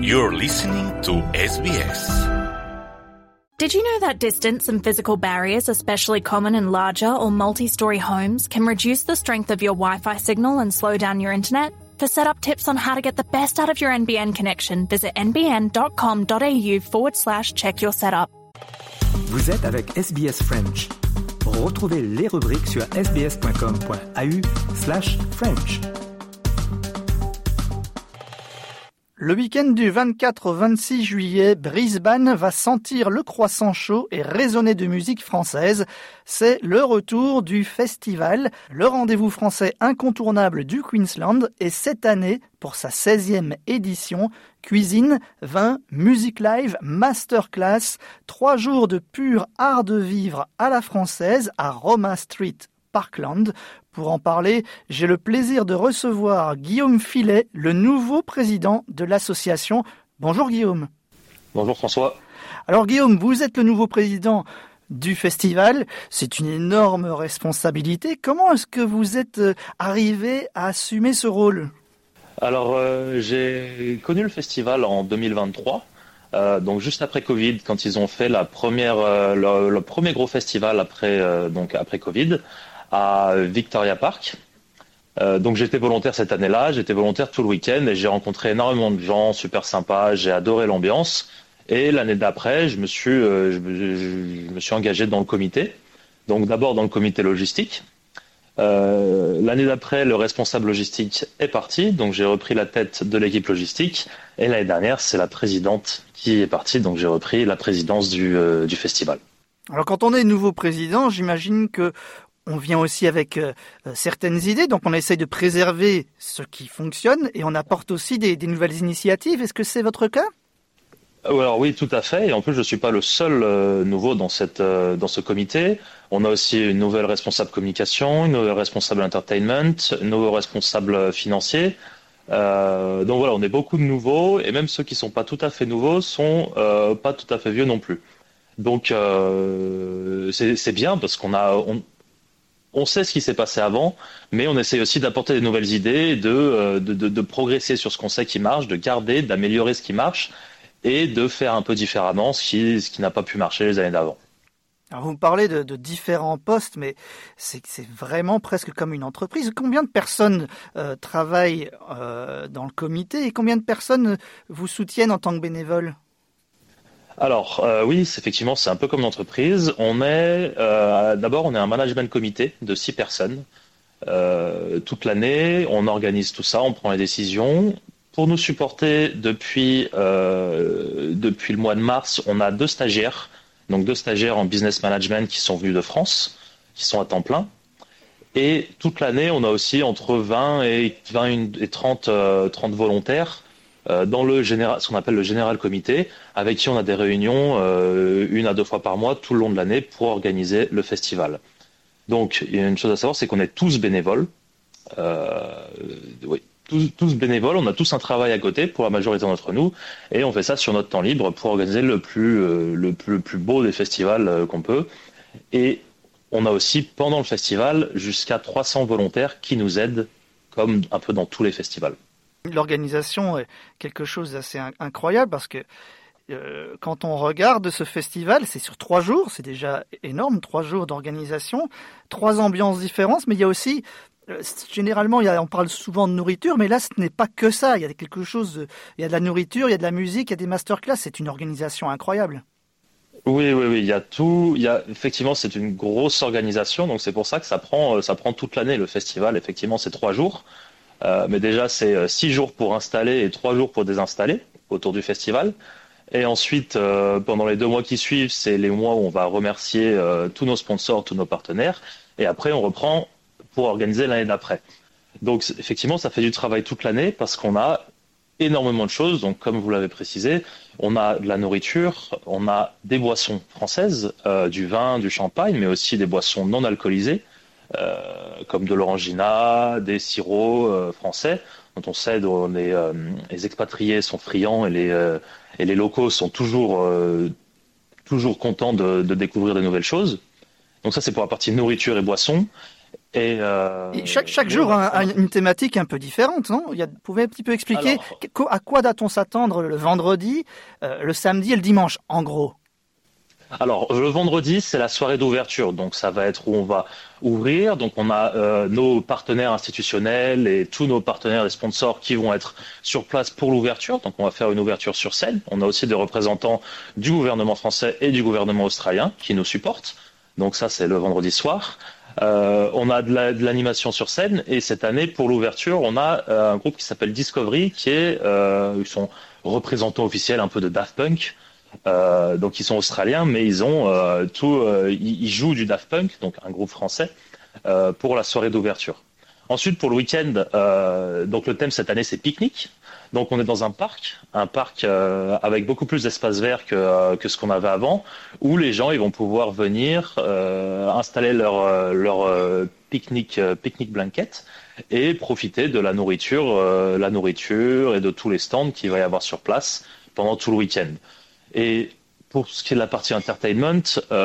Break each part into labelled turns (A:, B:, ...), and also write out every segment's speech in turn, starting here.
A: You're listening to SBS.
B: Did you know that distance and physical barriers, especially common in larger or multi-story homes, can reduce the strength of your Wi-Fi signal and slow down your internet? For setup tips on how to get the best out of your NBN connection, visit nbn.com.au/check your setup.
C: Vous êtes avec SBS French. Retrouvez les rubriques sur sbs.com.au/French.
D: Le week-end du 24 au 26 juillet, Brisbane va sentir le croissant chaud et résonner de musique française. C'est le retour du festival, le rendez-vous français incontournable du Queensland. Et cette année, pour sa 16e édition, cuisine, vin, musique live, masterclass, 3 jours de pur art de vivre à la française à Roma Street, Parkland. Pour en parler, j'ai le plaisir de recevoir Guillaume Filet, le nouveau président de l'association. Bonjour Guillaume.
E: Bonjour François.
D: Alors Guillaume, vous êtes le nouveau président du festival. C'est une énorme responsabilité. Comment est-ce que vous êtes arrivé à assumer ce rôle ?
E: Alors j'ai connu le festival en 2023. Donc juste après Covid, quand ils ont fait le premier gros festival après Covid à Victoria Park. Donc j'étais volontaire cette année-là, j'étais volontaire tout le week-end et j'ai rencontré énormément de gens super sympas, j'ai adoré l'ambiance. Et l'année d'après, je me suis engagé dans le comité. Donc d'abord dans le comité logistique. L'année d'après, le responsable logistique est parti, donc j'ai repris la tête de l'équipe logistique. Et l'année dernière, c'est la présidente qui est partie, donc j'ai repris la présidence du festival.
D: Alors quand on est nouveau président, j'imagine que on vient aussi avec certaines idées, donc on essaye de préserver ce qui fonctionne et on apporte aussi des nouvelles initiatives. Est-ce que c'est votre cas ?
E: Alors oui, tout à fait. Et en plus, je ne suis pas le seul nouveau dans ce comité. On a aussi une nouvelle responsable communication, une nouvelle responsable entertainment, un nouveau responsable financier. Donc voilà, on est beaucoup de nouveaux et même ceux qui ne sont pas tout à fait nouveaux sont pas tout à fait vieux non plus. Donc c'est bien parce on sait ce qui s'est passé avant, mais on essaie aussi d'apporter des nouvelles idées, de progresser sur ce qu'on sait qui marche, de garder, d'améliorer ce qui marche et de faire un peu différemment ce qui n'a pas pu marcher les années d'avant.
D: Alors vous me parlez de différents postes, mais c'est vraiment presque comme une entreprise. Combien de personnes travaillent dans le comité et combien de personnes vous soutiennent en tant que bénévoles ?
E: Alors oui, effectivement, c'est un peu comme une entreprise. D'abord, on est un management comité de 6 personnes. Toute l'année, on organise tout ça, on prend les décisions. Pour nous supporter depuis le mois de mars, on a 2 stagiaires, donc 2 stagiaires en business management qui sont venus de France, qui sont à temps plein. Et toute l'année, on a aussi entre 20 et 30 volontaires dans ce qu'on appelle le Général Comité, avec qui on a des réunions 1 à 2 fois par mois tout le long de l'année pour organiser le festival. Donc, il y a une chose à savoir, c'est qu'on est tous bénévoles. Oui, tous bénévoles, on a tous un travail à côté pour la majorité d'entre nous, et on fait ça sur notre temps libre pour organiser le plus beau des festivals qu'on peut. Et on a aussi, pendant le festival, jusqu'à 300 volontaires qui nous aident, comme un peu dans tous les festivals.
D: L'organisation est quelque chose d'assez incroyable parce que quand on regarde ce festival, c'est sur 3 jours, c'est déjà énorme, 3 jours d'organisation, 3 ambiances différentes, mais il y a aussi, généralement, on parle souvent de nourriture, mais là, ce n'est pas que ça, il y a quelque chose, il y a de la nourriture, il y a de la musique, il y a des masterclass, c'est une organisation incroyable.
E: Oui, il y a tout. Effectivement, c'est une grosse organisation, donc c'est pour ça que ça prend toute l'année le festival. Effectivement, c'est 3 jours. Mais déjà, c'est 6 jours pour installer et 3 jours pour désinstaller autour du festival. Et ensuite, pendant les 2 mois qui suivent, c'est les mois où on va remercier tous nos sponsors, tous nos partenaires. Et après, on reprend pour organiser l'année d'après. Donc, effectivement, ça fait du travail toute l'année parce qu'on a énormément de choses. Donc, comme vous l'avez précisé, on a de la nourriture, on a des boissons françaises, du vin, du champagne, mais aussi des boissons non alcoolisées. Comme de l'orangina, des sirops français, dont on sait que les expatriés sont friands et les locaux sont toujours contents de découvrir de nouvelles choses. Donc ça, c'est pour la partie nourriture et boissons.
D: Et chaque jour a une thématique un peu différente, non? Vous pouvez un petit peu expliquer à quoi doit-on s'attendre le vendredi, le samedi et le dimanche, en gros?
E: Alors, le vendredi, c'est la soirée d'ouverture. Donc, ça va être où on va ouvrir. Donc, on a nos partenaires institutionnels et tous nos partenaires et sponsors qui vont être sur place pour l'ouverture. Donc, on va faire une ouverture sur scène. On a aussi des représentants du gouvernement français et du gouvernement australien qui nous supportent. Donc, ça, c'est le vendredi soir. On a de l'animation sur scène. Et cette année, pour l'ouverture, on a un groupe qui s'appelle Discovery, qui est, ils sont représentants officiels un peu de Daft Punk. Donc ils sont australiens, mais ils ont ils jouent du Daft Punk, donc un groupe français, pour la soirée d'ouverture. Ensuite, pour le week-end, donc le thème cette année c'est pique-nique. Donc on est dans un parc avec beaucoup plus d'espace vert que ce qu'on avait avant, où les gens ils vont pouvoir venir installer leur pique-nique blanket et profiter de la nourriture et de tous les stands qu'il va y avoir sur place pendant tout le week-end. Et pour ce qui est de la partie entertainment,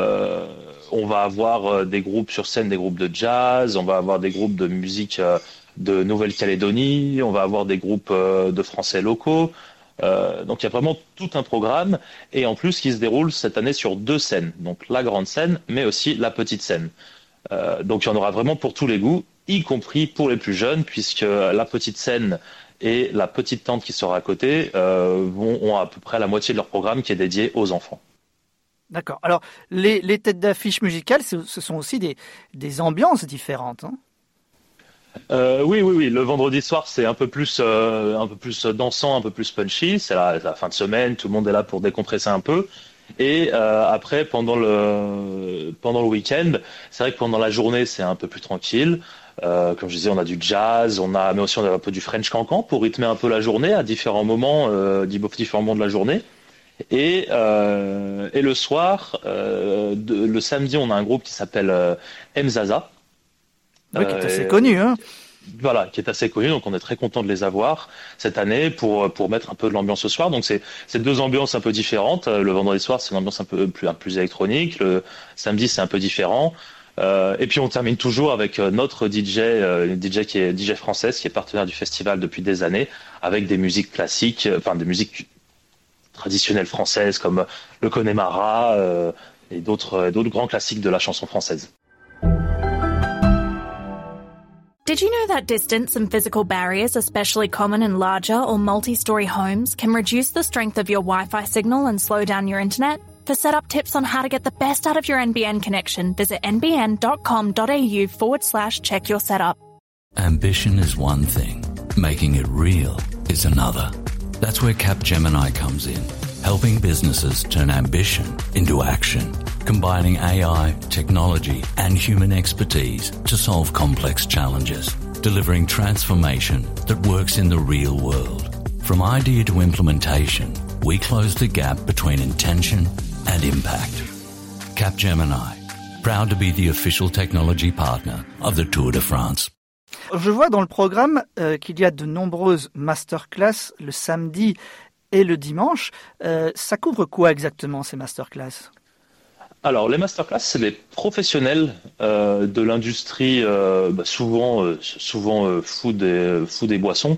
E: on va avoir des groupes sur scène, des groupes de jazz, on va avoir des groupes de musique de Nouvelle-Calédonie, on va avoir des groupes de français locaux. Donc il y a vraiment tout un programme, et en plus qui se déroule cette année sur 2 scènes, donc la grande scène, mais aussi la petite scène. Donc il y en aura vraiment pour tous les goûts, y compris pour les plus jeunes, puisque la petite scène et la petite tente qui sera à côté ont à peu près la moitié de leur programme qui est dédié aux enfants.
D: D'accord. Alors, les têtes d'affiche musicales, ce sont aussi des ambiances différentes, hein?
E: Oui. Le vendredi soir, c'est un peu plus dansant, un peu plus punchy. C'est la fin de semaine, tout le monde est là pour décompresser un peu. Et après, pendant le week-end, c'est vrai que pendant la journée, c'est un peu plus tranquille. Comme je disais, on a du jazz, mais aussi on a un peu du French cancan pour rythmer un peu la journée à différents moments de la journée. Et le soir, le samedi, on a un groupe qui s'appelle Mzaza.
D: Oui, qui est assez connu, hein.
E: Voilà, qui est assez connu, donc on est très content de les avoir cette année pour mettre un peu de l'ambiance ce soir. Donc c'est 2 ambiances un peu différentes. Le vendredi soir, c'est une ambiance un peu plus électronique. Le samedi, c'est un peu différent. Et puis on termine toujours avec notre une DJ qui est DJ française, qui est partenaire du festival depuis des années, avec des musiques classiques, des musiques traditionnelles françaises comme le Connemara et d'autres grands classiques de la chanson française.
B: Did you know that distance and physical barriers, especially common in larger or multi-story homes, can reduce the strength of your Wi-Fi signal and slow down your internet? For setup tips on how to get the best out of your NBN connection, visit nbn.com.au/check your setup.
F: Ambition is one thing. Making it real is another. That's where Capgemini comes in, helping businesses turn ambition into action, combining AI, technology, and human expertise to solve complex challenges, delivering transformation that works in the real world. From idea to implementation, we close the gap between intention and impact. Capgemini, proud to be the official technology partner of the Tour de France.
D: Je vois dans le programme qu'il y a de nombreuses masterclass le samedi et le dimanche. Ça couvre quoi exactement ces masterclass?
E: Alors les masterclass, c'est des professionnels de l'industrie, souvent food et boissons,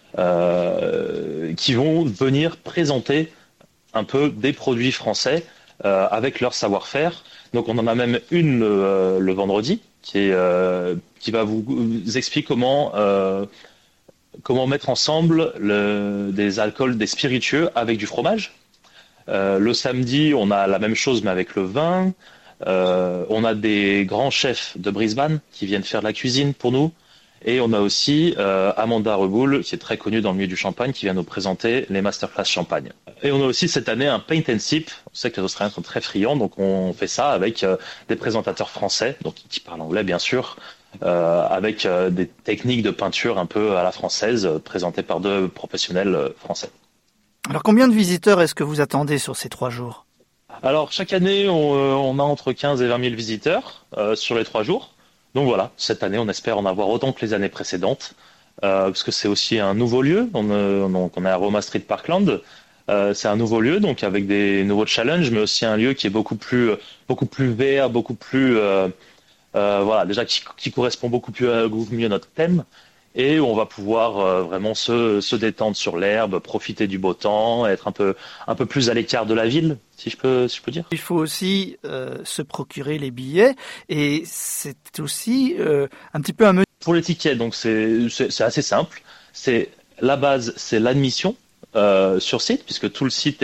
E: qui vont venir présenter un peu des produits français avec leur savoir-faire. Donc on en a même une le vendredi qui va vous expliquer comment mettre ensemble des alcools, des spiritueux avec du fromage. Le samedi, on a la même chose mais avec le vin. On a des grands chefs de Brisbane qui viennent faire de la cuisine pour nous. Et on a aussi Amanda Reboul, qui est très connue dans le milieu du champagne, qui vient nous présenter les masterclass champagne. Et on a aussi cette année un paint and sip. On sait que les Australiens sont très friands, donc on fait ça avec des présentateurs français, donc qui parlent anglais bien sûr, avec des techniques de peinture un peu à la française, présentées par 2 professionnels français.
D: Alors combien de visiteurs est-ce que vous attendez sur ces 3 jours?
E: Alors chaque année, on a entre 15 et 20 000 visiteurs sur les 3 jours. Donc voilà, cette année, on espère en avoir autant que les années précédentes, parce que c'est aussi un nouveau lieu. On est à Roma Street Parkland. C'est un nouveau lieu, donc avec des nouveaux challenges, mais aussi un lieu qui est beaucoup plus vert, beaucoup plus voilà, déjà qui correspond beaucoup mieux à notre thème. Et on va pouvoir vraiment se détendre sur l'herbe, profiter du beau temps, être un peu plus à l'écart de la ville, si je peux dire.
D: Il faut aussi se procurer les billets et c'est aussi un petit peu un menu.
E: Pour les tickets, donc c'est assez simple. La base, c'est l'admission sur site, puisque tout le site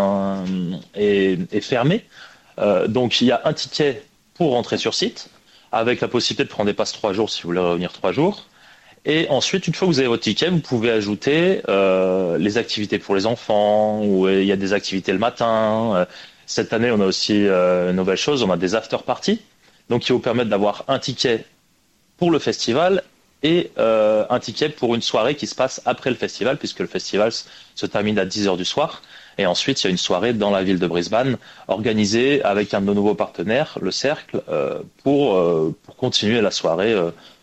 E: est fermé. Donc il y a un ticket pour rentrer sur site, avec la possibilité de prendre des passes 3 jours si vous voulez revenir 3 jours. Et ensuite, une fois que vous avez votre ticket, vous pouvez ajouter les activités pour les enfants, ou il y a des activités le matin. Cette année, on a aussi une nouvelle chose, on a des after-parties, donc qui vous permettent d'avoir un ticket pour le festival et un ticket pour une soirée qui se passe après le festival, puisque le festival se termine à 10h du soir. Et ensuite, il y a une soirée dans la ville de Brisbane, organisée avec un de nos nouveaux partenaires, le Cercle, pour continuer la soirée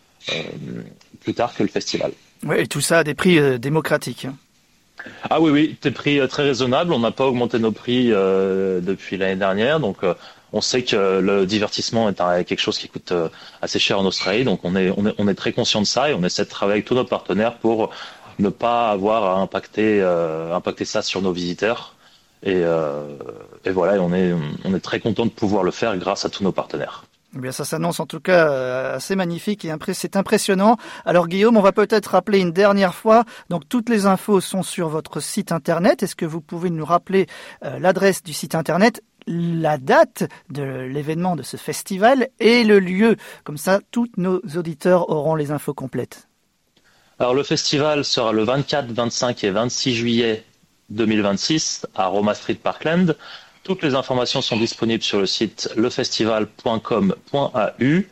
E: plus tard que le festival.
D: Oui, et tout ça à des prix démocratiques.
E: Ah oui, des prix très raisonnables. On n'a pas augmenté nos prix depuis l'année dernière, donc on sait que le divertissement est quelque chose qui coûte assez cher en Australie, donc on est très conscient de ça et on essaie de travailler avec tous nos partenaires pour ne pas avoir à impacter ça sur nos visiteurs. Et voilà, on est très content de pouvoir le faire grâce à tous nos partenaires.
D: Eh bien, ça s'annonce en tout cas assez magnifique et c'est impressionnant. Alors Guillaume, on va peut-être rappeler une dernière fois. Donc toutes les infos sont sur votre site internet. Est-ce que vous pouvez nous rappeler l'adresse du site internet, la date de l'événement de ce festival et le lieu? Comme ça, tous nos auditeurs auront les infos complètes.
E: Alors le festival sera le 24, 25 et 26 juillet 2026 à Roma Street Parkland. Toutes les informations sont disponibles sur le site lefestival.com.au.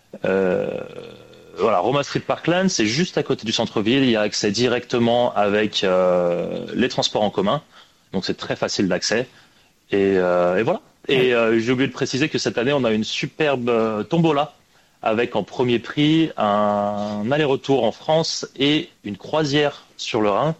E: Voilà, Roma Street Parkland, c'est juste à côté du centre-ville. Il y a accès directement avec les transports en commun. Donc c'est très facile d'accès. Et voilà. Et j'ai oublié de préciser que cette année, on a une superbe tombola avec en premier prix un aller-retour en France et une croisière sur le Rhin.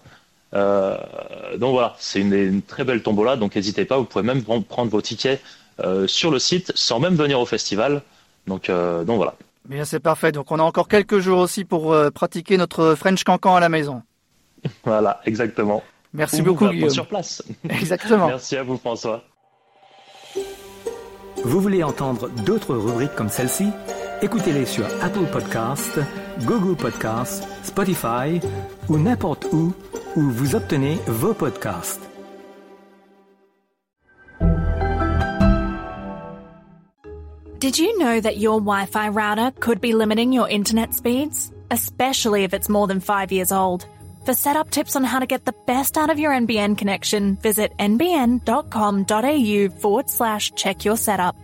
E: Donc voilà, c'est une très belle tombola, donc n'hésitez pas, vous pouvez même prendre vos tickets sur le site sans même venir au festival. Donc voilà.
D: Bien, c'est parfait. Donc on a encore quelques jours aussi pour pratiquer notre French Cancan à la maison.
E: Voilà, exactement.
D: Merci beaucoup, Guillaume.
E: Sur place.
D: Exactement.
E: Merci à vous, François.
C: Vous voulez entendre d'autres rubriques comme celle-ci? Écoutez-les sur Apple Podcasts, Google Podcasts, Spotify ou n'importe où vous obtenez vos podcasts.
B: Did you know that your Wi-Fi router could be limiting your internet speeds? Especially if it's more than 5 years old. For setup tips on how to get the best out of your NBN connection, visit nbn.com.au/check your setup.